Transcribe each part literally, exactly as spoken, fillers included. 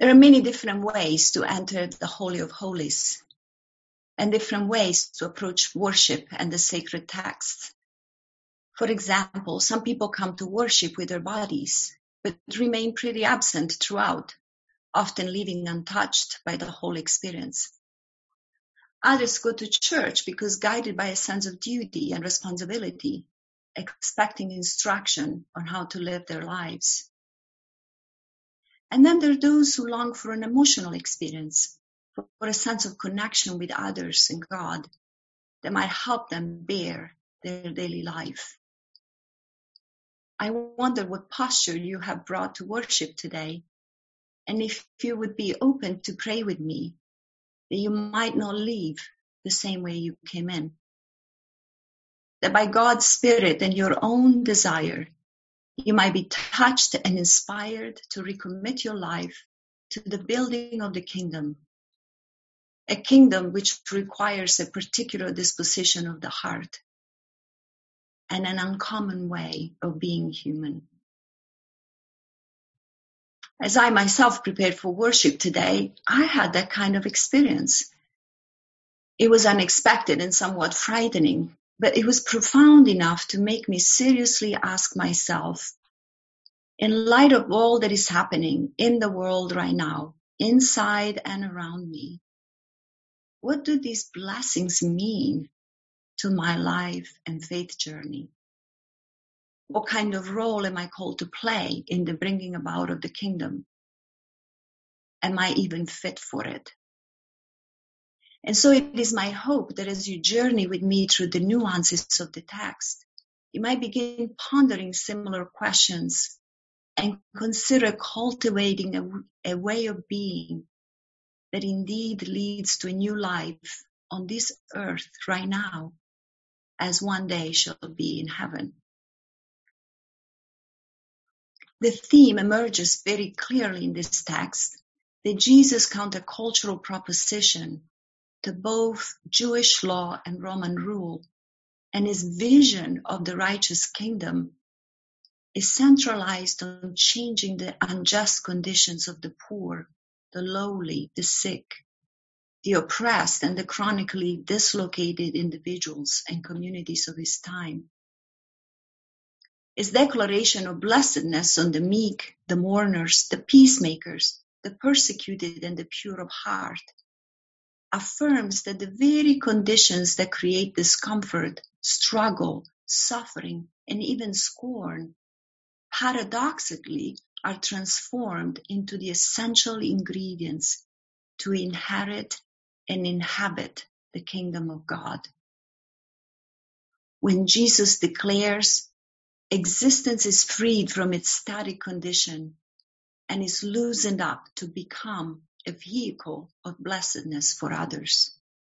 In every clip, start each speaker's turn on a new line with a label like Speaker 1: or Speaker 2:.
Speaker 1: There are many different ways to enter the Holy of Holies and different ways to approach worship and the sacred texts. For example, some people come to worship with their bodies, but remain pretty absent throughout, often leaving untouched by the whole experience. Others go to church because guided by a sense of duty and responsibility, expecting instruction on how to live their lives. And then there are those who long for an emotional experience, for a sense of connection with others and God that might help them bear their daily life. I wonder what posture you have brought to worship today, and if you would be open to pray with me, that you might not leave the same way you came in. That by God's Spirit and your own desire, you might be touched and inspired to recommit your life to the building of the kingdom, a kingdom which requires a particular disposition of the heart and an uncommon way of being human. As I myself prepared for worship today, I had that kind of experience. It was unexpected and somewhat frightening, but it was profound enough to make me seriously ask myself, in light of all that is happening in the world right now, inside and around me, what do these blessings mean to my life and faith journey? What kind of role am I called to play in the bringing about of the kingdom? Am I even fit for it? And so it is my hope that as you journey with me through the nuances of the text, you might begin pondering similar questions and consider cultivating a, a way of being that indeed leads to a new life on this earth right now, as one day shall be in heaven. The theme emerges very clearly in this text that Jesus' countercultural proposition to both Jewish law and Roman rule and his vision of the righteous kingdom is centralized on changing the unjust conditions of the poor, the lowly, the sick, the oppressed, and the chronically dislocated individuals and communities of his time. His declaration of blessedness on the meek, the mourners, the peacemakers, the persecuted, and the pure of heart affirms that the very conditions that create discomfort, struggle, suffering, and even scorn paradoxically are transformed into the essential ingredients to inherit and inhabit the kingdom of God. When Jesus declares existence is freed from its static condition and is loosened up to become a vehicle of blessedness for others.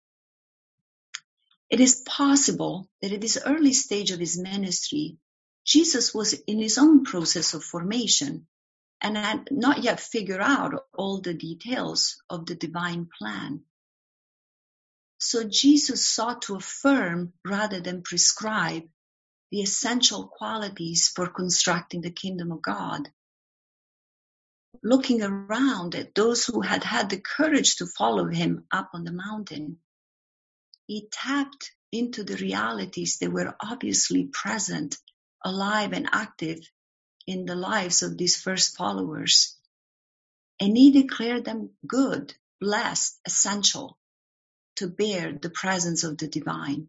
Speaker 1: It is possible that at this early stage of his ministry, Jesus was in his own process of formation and had not yet figured out all the details of the divine plan. So Jesus sought to affirm rather than prescribe the essential qualities for constructing the kingdom of God. Looking around at those who had had the courage to follow him up on the mountain, he tapped into the realities that were obviously present, alive and active in the lives of these first followers. And he declared them good, blessed, essential to bear the presence of the divine.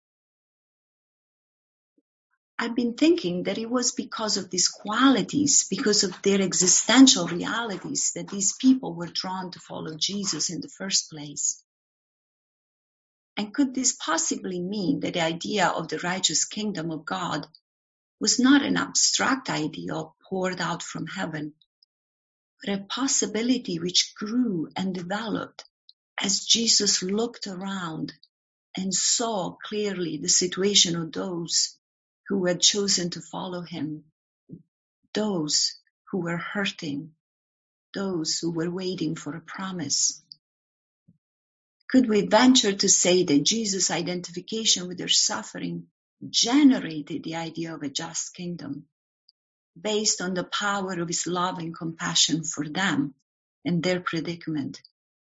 Speaker 1: I've been thinking that it was because of these qualities, because of their existential realities, that these people were drawn to follow Jesus in the first place. And could this possibly mean that the idea of the righteous kingdom of God was not an abstract ideal poured out from heaven, but a possibility which grew and developed as Jesus looked around and saw clearly the situation of those who had chosen to follow him, those who were hurting, those who were waiting for a promise? Could we venture to say that Jesus' identification with their suffering generated the idea of a just kingdom, based on the power of his love and compassion for them, and their predicament.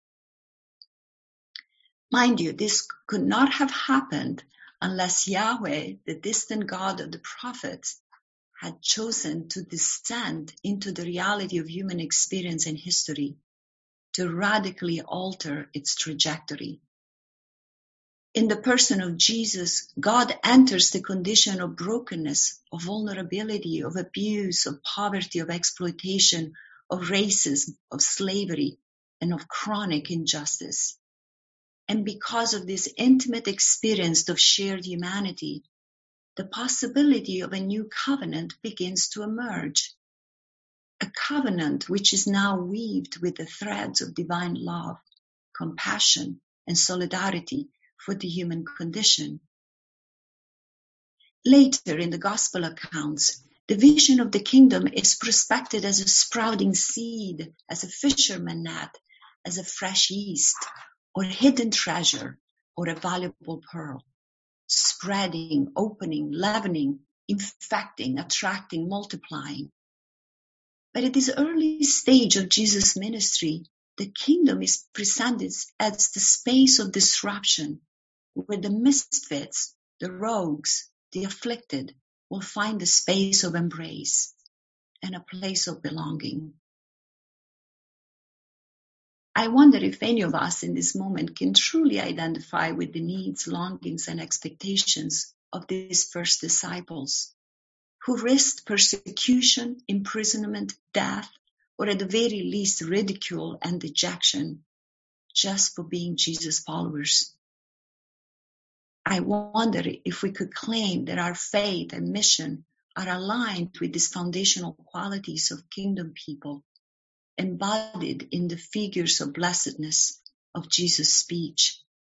Speaker 1: Mind you, this could not have happened unless Yahweh, the distant God of the prophets, had chosen to descend into the reality of human experience and history to radically alter its trajectory. In the person of Jesus, God enters the condition of brokenness, of vulnerability, of abuse, of poverty, of exploitation, of racism, of slavery, and of chronic injustice. And because of this intimate experience of shared humanity, the possibility of a new covenant begins to emerge. A covenant which is now weaved with the threads of divine love, compassion, and solidarity for the human condition. Later in the gospel accounts, the vision of the kingdom is prospected as a sprouting seed, as a fisherman net, as a fresh yeast, or hidden treasure, or a valuable pearl, spreading, opening, leavening, infecting, attracting, multiplying. But at this early stage of Jesus' ministry, the kingdom is presented as the space of disruption, where the misfits, the rogues, the afflicted will find a space of embrace and a place of belonging. I wonder if any of us in this moment can truly identify with the needs, longings, and expectations of these first disciples, who risked persecution, imprisonment, death, or at the very least ridicule and dejection, just for being Jesus' followers. I wonder if we could claim that our faith and mission are aligned with these foundational qualities of kingdom people, embodied in the figures of blessedness of Jesus' speech.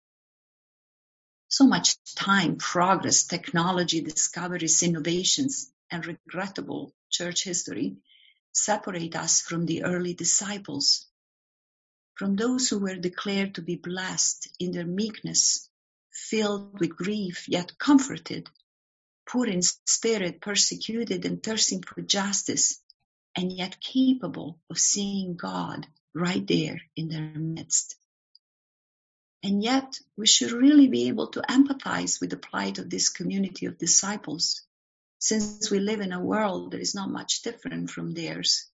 Speaker 1: So much time, progress, technology, discoveries, innovations, and regrettable church history separate us from the early disciples, from those who were declared to be blessed in their meekness, filled with grief, yet comforted, poor in spirit, persecuted and thirsting for justice, and yet capable of seeing God right there in their midst. And yet, we should really be able to empathize with the plight of this community of disciples, since we live in a world that is not much different from theirs.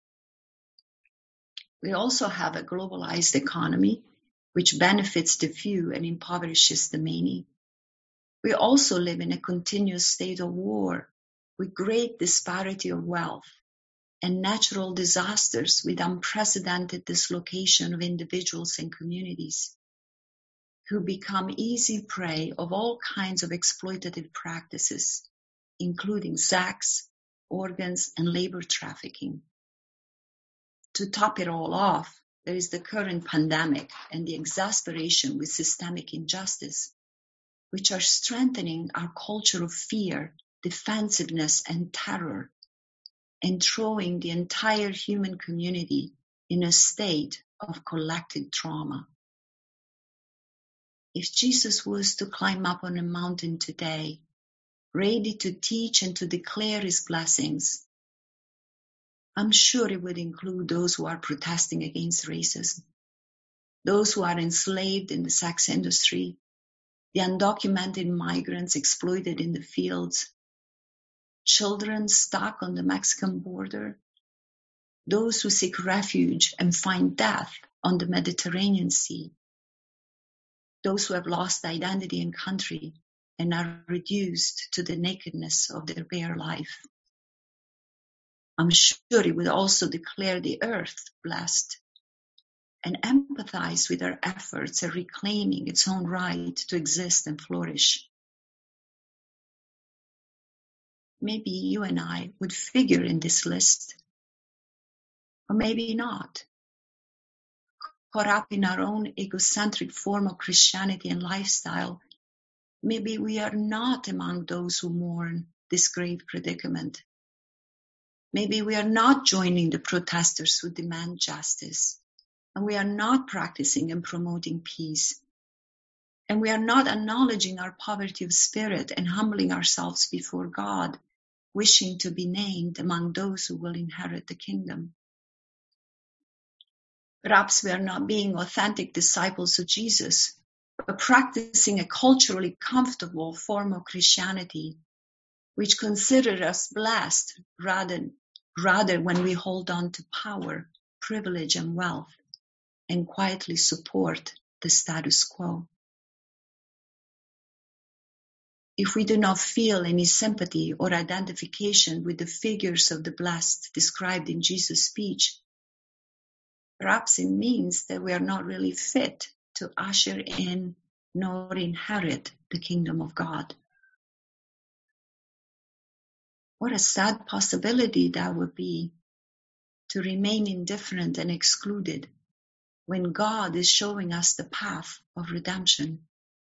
Speaker 1: We also have a globalized economy, which benefits the few and impoverishes the many. We also live in a continuous state of war, with great disparity of wealth, and natural disasters with unprecedented dislocation of individuals and communities, who become easy prey of all kinds of exploitative practices, including sex, organs, and labor trafficking. To top it all off, there is the current pandemic and the exasperation with systemic injustice, which are strengthening our culture of fear, defensiveness, and terror, and throwing the entire human community in a state of collective trauma. If Jesus was to climb up on a mountain today, ready to teach and to declare his blessings, I'm sure it would include those who are protesting against racism, those who are enslaved in the sex industry, the undocumented migrants exploited in the fields, children stuck on the Mexican border, those who seek refuge and find death on the Mediterranean Sea, those who have lost identity and country and are reduced to the nakedness of their bare life. I'm sure it would also declare the earth blessed and empathize with our efforts at reclaiming its own right to exist and flourish. Maybe you and I would figure in this list, or maybe not. Caught up in our own egocentric form of Christianity and lifestyle, maybe we are not among those who mourn this grave predicament. Maybe we are not joining the protesters who demand justice, and we are not practicing and promoting peace. And we are not acknowledging our poverty of spirit and humbling ourselves before God, wishing to be named among those who will inherit the kingdom. Perhaps we are not being authentic disciples of Jesus, but practicing a culturally comfortable form of Christianity, which considers us blessed rather, rather when we hold on to power, privilege, and wealth, and quietly support the status quo. If we do not feel any sympathy or identification with the figures of the blessed described in Jesus' speech, perhaps it means that we are not really fit to usher in nor inherit the kingdom of God. What a sad possibility that would be, to remain indifferent and excluded when God is showing us the path of redemption.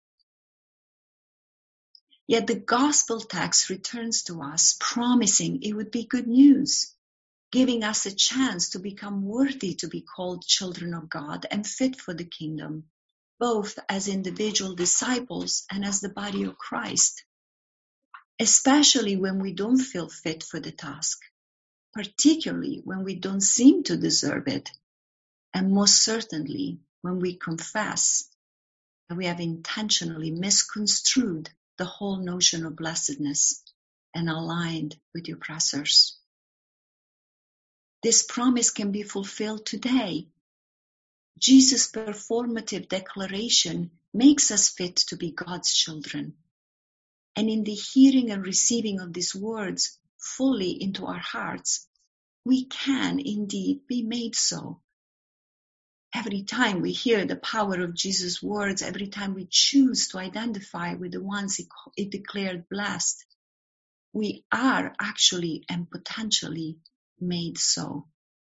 Speaker 1: Yet the gospel text returns to us, promising it would be good news, giving us a chance to become worthy to be called children of God and fit for the kingdom, both as individual disciples and as the body of Christ, especially when we don't feel fit for the task, particularly when we don't seem to deserve it, and most certainly when we confess that we have intentionally misconstrued the whole notion of blessedness and aligned with the oppressors. This promise can be fulfilled today. Jesus' performative declaration makes us fit to be God's children. And in the hearing and receiving of these words fully into our hearts, we can indeed be made so. Every time we hear the power of Jesus' words, every time we choose to identify with the ones he declared blessed, we are actually and potentially made so.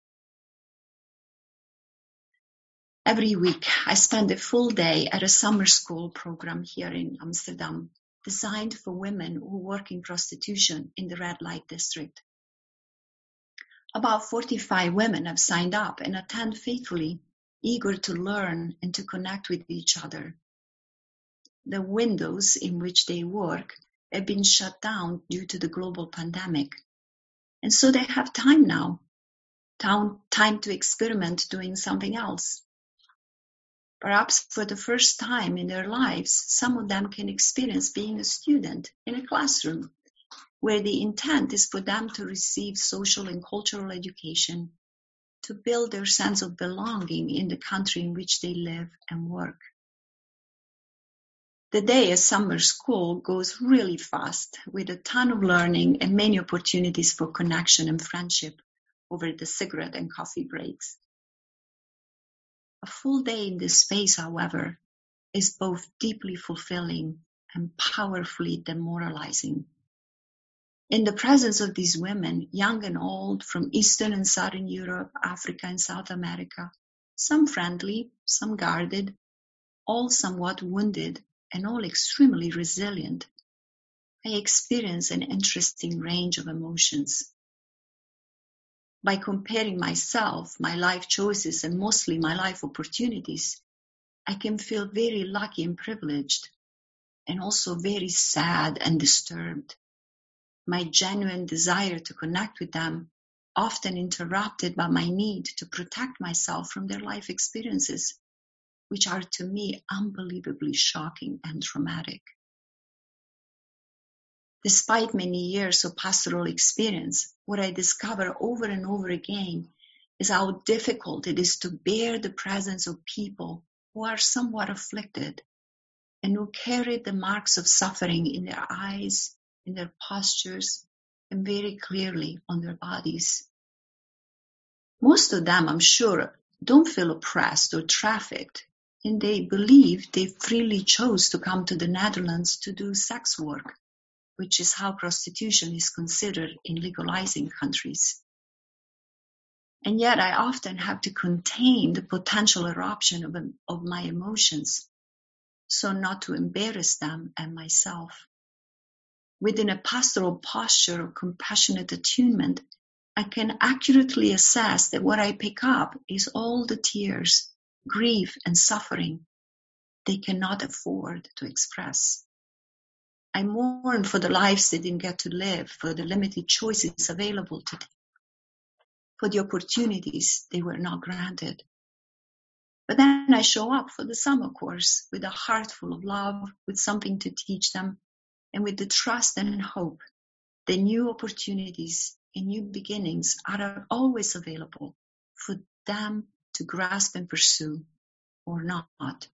Speaker 1: Every week, I spend a full day at a summer school program here in Amsterdam, designed for women who work in prostitution in the red light district. About forty-five women have signed up and attend faithfully, eager to learn and to connect with each other. The windows in which they work have been shut down due to the global pandemic, and so they have time now, time to experiment doing something else. Perhaps for the first time in their lives, some of them can experience being a student in a classroom, where the intent is for them to receive social and cultural education, to build their sense of belonging in the country in which they live and work. The day at summer school goes really fast, with a ton of learning and many opportunities for connection and friendship over the cigarette and coffee breaks. A full day in this space, however, is both deeply fulfilling and powerfully demoralizing. In the presence of these women, young and old, from Eastern and Southern Europe, Africa and South America, some friendly, some guarded, all somewhat wounded, and all extremely resilient, I experience an interesting range of emotions. By comparing myself, my life choices, and mostly my life opportunities, I can feel very lucky and privileged, and also very sad and disturbed. My genuine desire to connect with them, often interrupted by my need to protect myself from their life experiences, which are to me unbelievably shocking and traumatic. Despite many years of pastoral experience, what I discover over and over again is how difficult it is to bear the presence of people who are somewhat afflicted and who carry the marks of suffering in their eyes, in their postures, and very clearly on their bodies. Most of them, I'm sure, don't feel oppressed or trafficked, and they believe they freely chose to come to the Netherlands to do sex work, which is how prostitution is considered in legalizing countries. And yet I often have to contain the potential eruption of, of my emotions, so not to embarrass them and myself. Within a pastoral posture of compassionate attunement, I can accurately assess that what I pick up is all the tears, grief, and suffering they cannot afford to express. I mourn for the lives they didn't get to live, for the limited choices available to them, for the opportunities they were not granted. But then I show up for the summer course with a heart full of love, with something to teach them, and with the trust and hope that new opportunities and new beginnings are always available for them to grasp and pursue or not.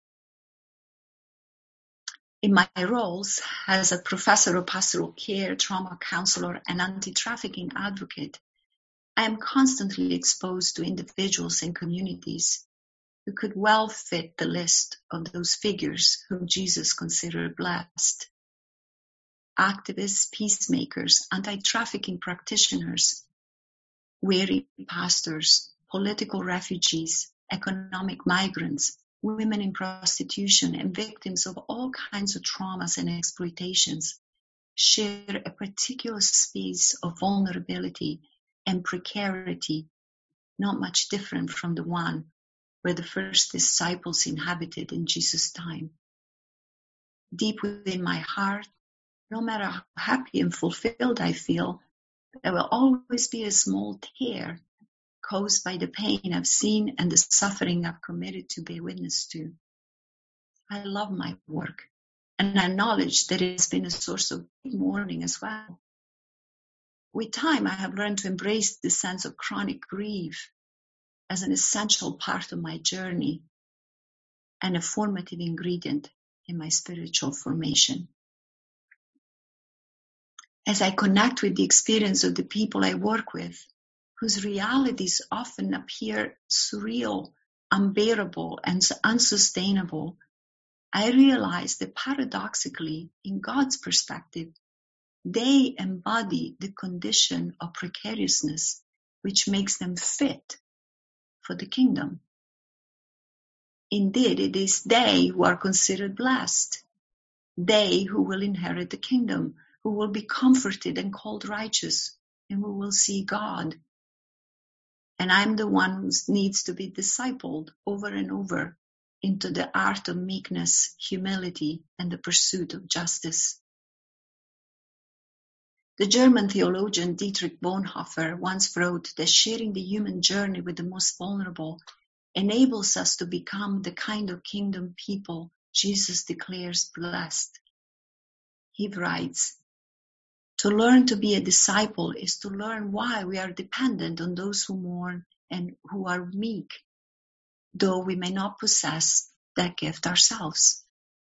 Speaker 1: In my roles as a professor of pastoral care, trauma counselor, and anti-trafficking advocate, I am constantly exposed to individuals and communities who could well fit the list of those figures whom Jesus considered blessed. Activists, peacemakers, anti-trafficking practitioners, weary pastors, political refugees, economic migrants, women in prostitution, and victims of all kinds of traumas and exploitations share a particular space of vulnerability and precarity, not much different from the one where the first disciples inhabited in Jesus' time. Deep within my heart, no matter how happy and fulfilled I feel, there will always be a small tear caused by the pain I've seen and the suffering I've committed to bear witness to. I love my work, and I acknowledge that it has been a source of mourning as well. With time, I have learned to embrace the sense of chronic grief as an essential part of my journey and a formative ingredient in my spiritual formation. As I connect with the experience of the people I work with, whose realities often appear surreal, unbearable, and unsustainable, I realize that paradoxically, in God's perspective, they embody the condition of precariousness which makes them fit for the kingdom. Indeed, it is they who are considered blessed, they who will inherit the kingdom, who will be comforted and called righteous, and who will see God. And I'm the one who needs to be discipled over and over into the art of meekness, humility, and the pursuit of justice. The German theologian Dietrich Bonhoeffer once wrote that sharing the human journey with the most vulnerable enables us to become the kind of kingdom people Jesus declares blessed. He writes, "To learn to be a disciple is to learn why we are dependent on those who mourn and who are meek, though we may not possess that gift ourselves."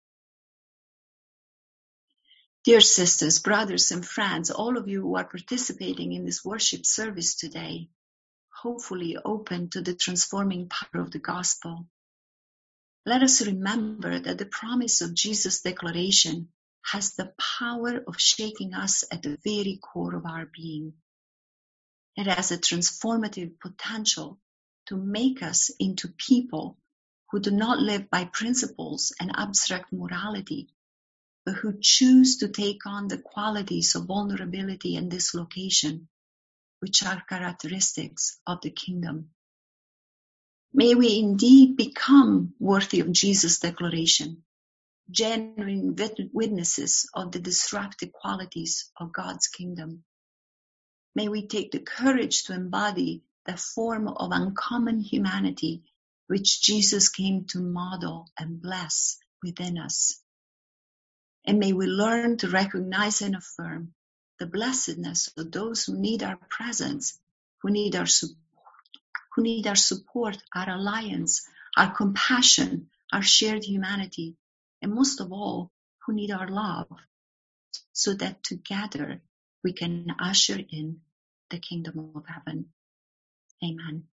Speaker 1: Dear sisters, brothers, and friends, all of you who are participating in this worship service today, hopefully open to the transforming power of the gospel, let us remember that the promise of Jesus' declaration has the power of shaking us at the very core of our being. It has a transformative potential to make us into people who do not live by principles and abstract morality, but who choose to take on the qualities of vulnerability and dislocation, which are characteristics of the kingdom. May we indeed become worthy of Jesus' declaration, genuine witnesses of the disruptive qualities of God's kingdom. May we take the courage to embody the form of uncommon humanity which Jesus came to model and bless within us. And may we learn to recognize and affirm the blessedness of those who need our presence, who need our support, who need our support, our alliance, our compassion, our shared humanity, and most of all, who need our love, so that together we can usher in the kingdom of heaven. Amen.